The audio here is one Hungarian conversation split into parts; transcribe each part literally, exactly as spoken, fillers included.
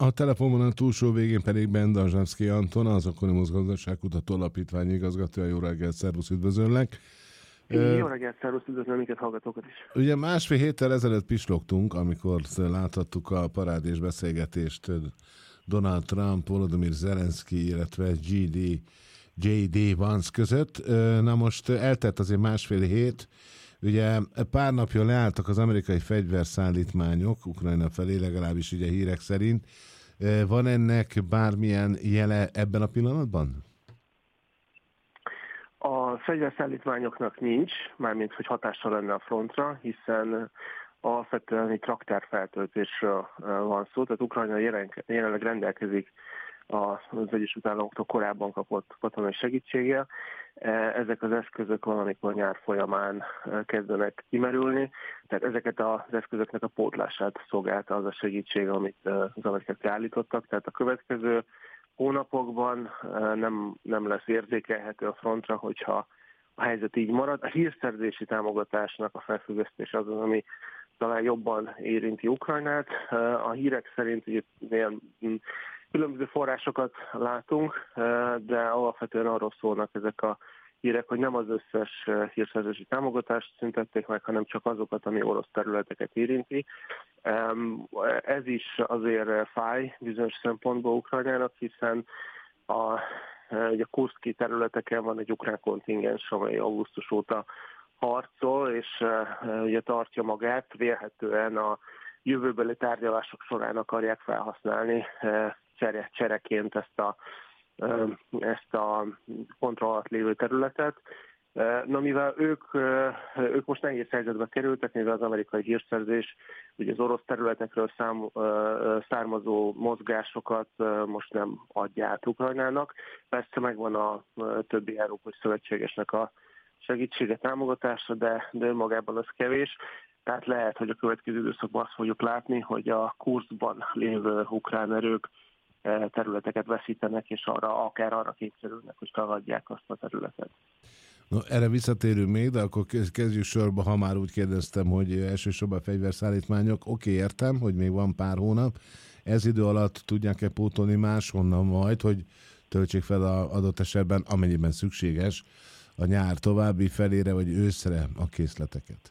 A telefonvonal túlsó végén pedig Bendazsevszky Anton, az Oeconomus Gazdaságkutató Alapítvány igazgatója. Jó reggelt, szervusz, üdvözöllek! Jó reggelt, szervusz, üdvözlöm minket hallgatókat is! Ugye másfél héttel ezelőtt pislogtunk, amikor láthattuk a parádés beszélgetést Donald Trump, Volodymyr Zelenszky, illetve J D J D Vance között. Na most eltelt azért másfél hét, ugye pár napja leálltak az amerikai fegyverszállítmányok Ukrajna felé, legalábbis ugye hírek szerint. Van ennek bármilyen jele ebben a pillanatban? A fegyverszállítmányoknak nincs, mármint hogy hatással lenne a frontra, hiszen alapvetően egy raktárfeltöltésről van szó, tehát Ukrajna jelen, jelenleg rendelkezik az Egyesült Államoktól korábban kapott katonai segítséggel. Ezek az eszközök valamikor nyár folyamán kezdenek kimerülni, tehát ezeket az eszközöknek a pótlását szolgálta az a segítség, amit az amerikaiak állítottak, tehát a következő hónapokban nem, nem lesz érzékelhető a frontra, hogyha a helyzet így marad. A hírszerzési támogatásnak a felfüggesztés az, ami talán jobban érinti Ukrajnát. A hírek szerint ugye ilyen különböző forrásokat látunk, de alapvetően arról szólnak ezek a hírek, hogy nem az összes hírszerzési támogatást szüntették meg, hanem csak azokat, ami orosz területeket érinti. Ez is azért fáj bizonyos szempontból Ukrajnának, hiszen a, a kurszki területeken van egy ukrán kontingens, amely augusztus óta harcol, és ugye tartja magát, vélhetően a jövőbeli tárgyalások során akarják felhasználni csere, csereként ezt a, ezt a kontroll alatt lévő területet. Na, mivel ők, ők most nehéz helyzetbe kerültek, mivel az amerikai hírszerzés ugye az orosz területekről szám, származó mozgásokat most nem adja át Ukrajnának. Persze megvan a többi európai szövetségesnek a segítsége, támogatása, de, de önmagában az kevés. Tehát lehet, hogy a következő időszakban azt fogjuk látni, hogy a Kurszkban lévő ukrán erők területeket veszítenek, és arra, akár arra kényszerülnek, hogy feladják azt a területet. No, erre visszatérünk még, de akkor kezdjük sorba, ha már úgy kérdeztem, hogy elsősorban fegyverszállítmányok. Oké, értem, hogy még van pár hónap. Ez idő alatt tudják-e pótolni máshonnan majd, hogy töltsék fel az adott esetben, amennyiben szükséges, a nyár további felére, vagy őszre a készleteket?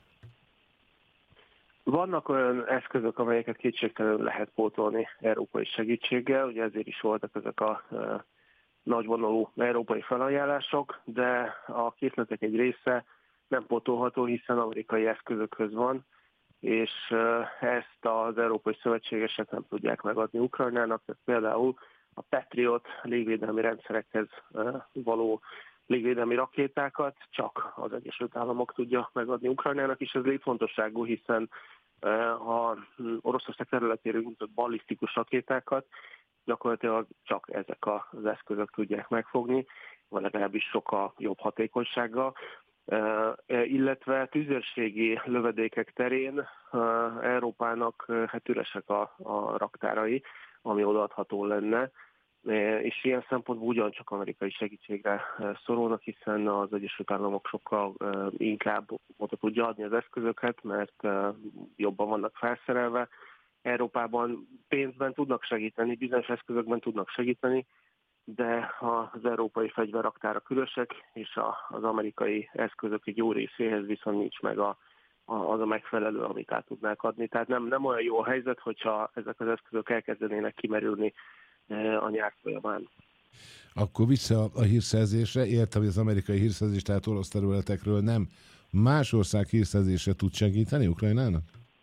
Vannak olyan eszközök, amelyeket kétségtelenül lehet pótolni európai segítséggel, ugye ezért is voltak ezek a e, nagyvonalú európai felajánlások, de a készletek egy része nem pótolható, hiszen amerikai eszközökhöz van, és e, ezt az európai szövetségesek nem tudják megadni Ukrajnának, tehát például a Patriot légvédelmi rendszerekhez e, való légvédelmi rakétákat csak az Egyesült Államok tudja megadni Ukrajnának, és ez létfontosságú, hiszen ha Oroszország területéről nyitott ballisztikus rakétákat gyakorlatilag csak ezek az eszközök tudják megfogni, vagy legalábbis sokkal jobb hatékonysággal. Illetve tüzérségi lövedékek terén Európának hát üresek a, a raktárai, ami odaadható lenne, és ilyen szempontból ugyancsak amerikai segítségre szorulnak, hiszen az Egyesült Államok sokkal inkább oda tudja adni az eszközöket, mert jobban vannak felszerelve. Európában pénzben tudnak segíteni, bizonyos eszközökben tudnak segíteni, de az európai fegyverraktárak ürösek, és az amerikai eszközök egy jó részéhez viszont nincs meg a, az a megfelelő, amit át tudnák adni. Tehát nem, nem olyan jó a helyzet, hogyha ezek az eszközök elkezdenének kimerülni a nyár folyamán. Akkor vissza a hírszerzésre. Értem, hogy az amerikai hírszerzés, tehát orosz területekről nem. Más ország hírszerzésre tud segíteni Ukrajnának?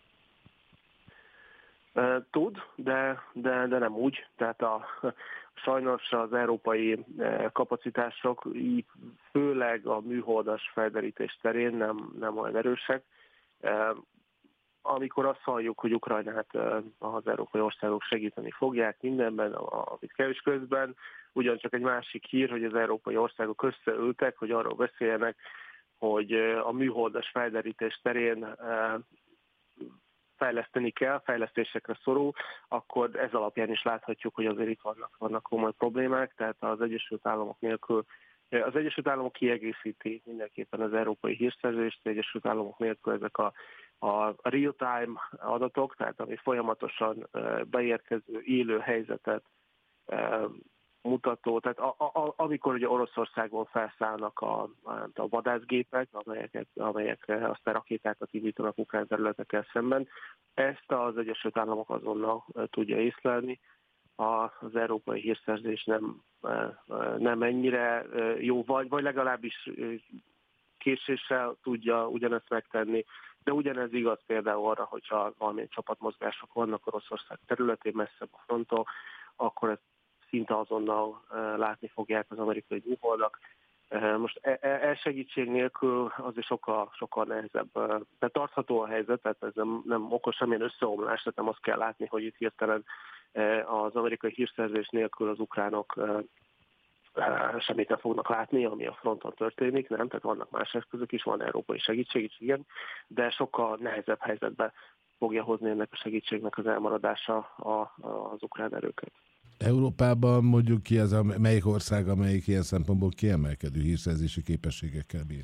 Tud, de, de, de nem úgy. Tehát a, sajnos az európai kapacitások, főleg a műholdas felderítés terén nem, nem olyan erősek. Amikor azt halljuk, hogy Ukrajnát az európai országok segíteni fogják mindenben, amit kell, és közben ugyancsak egy másik hír, hogy az európai országok összeültek, hogy arról beszéljenek, hogy a műholdas felderítés terén fejleszteni kell, fejlesztésekre szorul, akkor ez alapján is láthatjuk, hogy azért itt vannak, vannak komoly problémák, tehát az Egyesült Államok nélkül az Egyesült Államok kiegészíti mindenképpen az európai hírszerzést, az Egyesült Államok nélkül ezek a a real-time adatok, tehát ami folyamatosan beérkező élő helyzetet mutató, tehát a, a, amikor ugye Oroszországon felszállnak a, a vadászgépek, amelyeket, amelyekre aztán rakétákat indítanak ukrán területekkel szemben, ezt az Egyesült Államok azonnal tudja észlelni. Az európai hírszerzés nem, nem ennyire jó, vagy, vagy legalábbis késéssel tudja ugyanezt megtenni, de ugyanez igaz például arra, hogyha valamilyen csapatmozgások vannak Oroszország területén, messzebb a fronton, akkor ezt szinte azonnal látni fogják az amerikai műholdak. Most e, e segítség nélkül azért sokkal, sokkal nehezebb. De tartható a helyzet, tehát ez nem, nem okos semmilyen összeomlás, tehát nem azt kell látni, hogy itt hirtelen az amerikai hírszerzés nélkül az ukránok semmit nem fognak látni, ami a fronton történik, nem? Tehát vannak más eszközök is, van európai segítség is, igen, de sokkal nehezebb helyzetbe fogja hozni ennek a segítségnek az elmaradása a, az ukrán erőket. Európában mondjuk ki az, melyik ország, amelyik ilyen szempontból kiemelkedő hírszerzési képességekkel bír?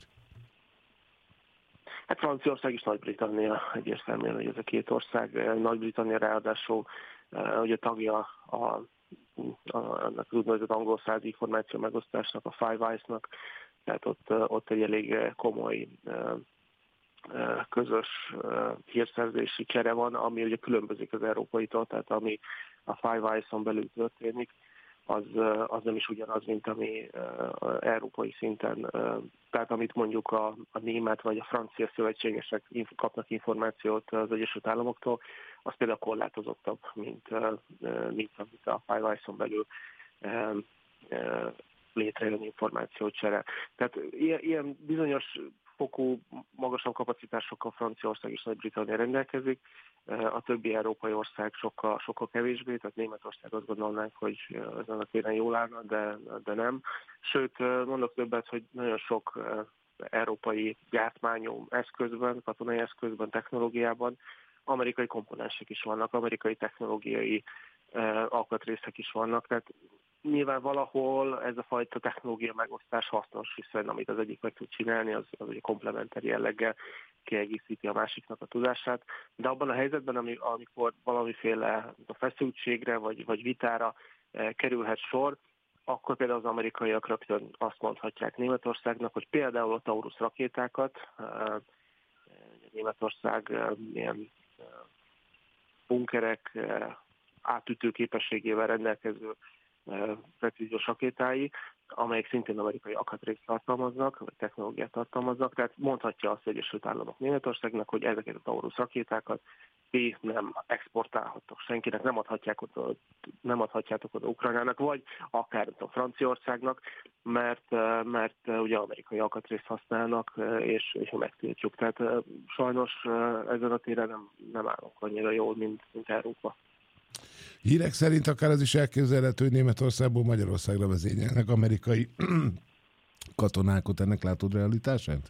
Hát Franciaország és Nagy-Britannia egyértelműen, hogy ez a két ország. Nagy-Britannia ráadásul ugye tagja a annak az úgynevezett angol-száz információ megosztásnak, a Five Eyes-nak, tehát ott, ott egy elég komoly közös hírszerzési csere van, ami ugye különbözik az európaitól, tehát ami a Five Eyes-on belül történik, az, az nem is ugyanaz, mint ami európai szinten, tehát amit mondjuk a, a német vagy a francia szövetségesek kapnak információt az Egyesült Államoktól, az például korlátozottabb, mint, mint amit a Five Eyes-on belül létrejön információcsere. Tehát ilyen, ilyen bizonyos fokú, magasabb kapacitásokkal Franciaország és Nagy-Britannia rendelkezik, a többi európai ország sokkal, sokkal kevésbé, tehát Németország azt gondolnánk, hogy ezen a téren jól állna, de, de nem. Sőt, mondok többet, hogy nagyon sok európai gyártmányú eszközben, katonai eszközben, technológiában amerikai komponensek is vannak, amerikai technológiai alkatrészek is vannak, tehát nyilván valahol ez a fajta technológia megosztás hasznos, hiszen amit az egyik meg tud csinálni, az, az egy komplementer jelleggel kiegészíti a másiknak a tudását, de abban a helyzetben, amikor valamiféle feszültségre vagy, vagy vitára kerülhet sor, akkor például az amerikaiak rögtön azt mondhatják Németországnak, hogy például a Taurus rakétákat, Németország ilyen bunkerek átütő képességével rendelkező precíziós rakétái, amelyek szintén amerikai alkatrészt tartalmaznak, vagy technológiát tartalmaznak, tehát mondhatja azt az Egyesült Államok Németországnak, hogy ezeket a Taurus rakétákat ti nem exportálhattok senkinek, nem, adhatják oda, nem adhatjátok oda Ukrajnának, vagy akár a Franciaországnak, mert, mert ugye amerikai alkatrészt használnak, és, és megtiltjuk. Tehát sajnos ezen a téren nem, nem állunk annyira jól, mint, mint Európa. Hírek szerint akár az is elképzelhető, hogy Németországból Magyarországra vezényelnek amerikai katonákat. Ennek látod realitását?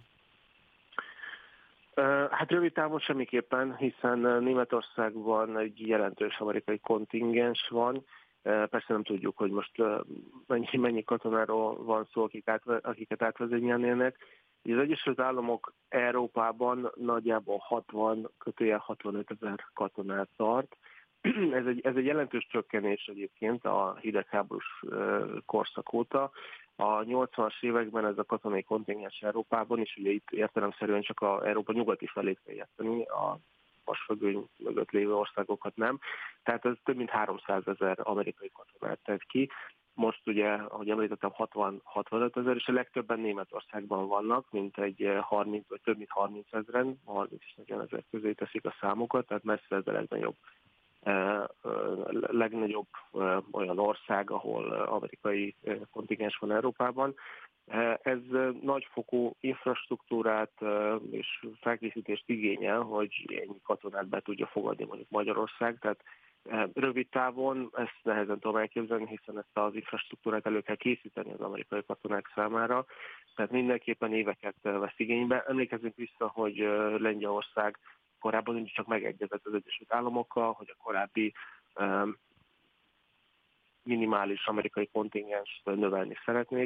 Hát rövid távon semmiképpen, hiszen Németországban egy jelentős amerikai kontingens van. Persze nem tudjuk, hogy most mennyi, mennyi katonáról van szó, akik át, akiket átvezényelnének. Az Egyesült Államok Európában nagyjából hatvan, kötőjel hatvanöt ezer katonát tart. Ez egy, ez egy jelentős csökkenés egyébként a hidegháborús korszak óta. A nyolcvanas években ez a katonai kontingens Európában, és ugye itt értelemszerűen csak a Európa nyugati felét kell érteni, a vasfüggöny mögött lévő országokat nem. Tehát ez több mint háromszázezer amerikai katonát tett ki. Most ugye, ahogy említettem, hatvan-hatvanöt ezer, és a legtöbben Németországban vannak, mint egy harminc, vagy több mint harminc ezeren, harminc és negyven ezer közé teszik a számokat, tehát messze ez a legnagyobb legnagyobb olyan ország, ahol amerikai kontingens van Európában. Ez nagyfokú infrastruktúrát és felkészítést igényel, hogy ennyi katonát be tudja fogadni mondjuk Magyarország, tehát rövid távon ezt nehezen tudom elképzelni, hiszen ezt az infrastruktúrát elő kell készíteni az amerikai katonák számára, tehát mindenképpen éveket vesz igénybe. Emlékezzünk vissza, hogy Lengyelország korábban csak megegyezett az Egyesült Államokkal, hogy a korábbi um, minimális amerikai kontingenst növelni szeretnék,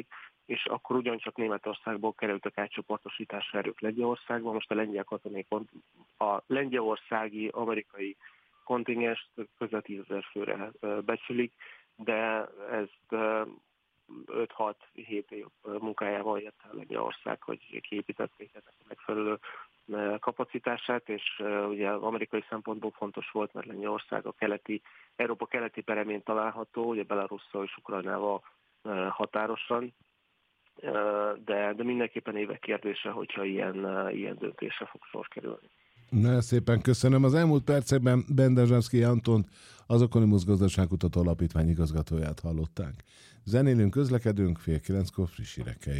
és akkor ugyancsak Németországból kerültek átcsoportosításra erők Lengyelországba. Most a lengyel katonai, a lengyelországi amerikai kontingenst közel tízezer főre becsülik, de ezt öt-hat-hét év munkájával ért el Lengyelország, hogy kiépítették ennek a megfelelő kapacitását, és ugye amerikai szempontból fontos volt, mert Lengyelország a keleti, Európa keleti peremén található, ugye Belarusszal és Ukrajnával határosan, de, de mindenképpen évek kérdése, hogyha ilyen, ilyen döntésre fog sor kerülni. Nagyon szépen köszönöm. Az elmúlt percekben Bendezsevszky Antont, az Oeconomus Gazdaságkutató Alapítvány igazgatóját hallották. Zenélünk, közlekedünk, fél kilenckor friss hírekkel.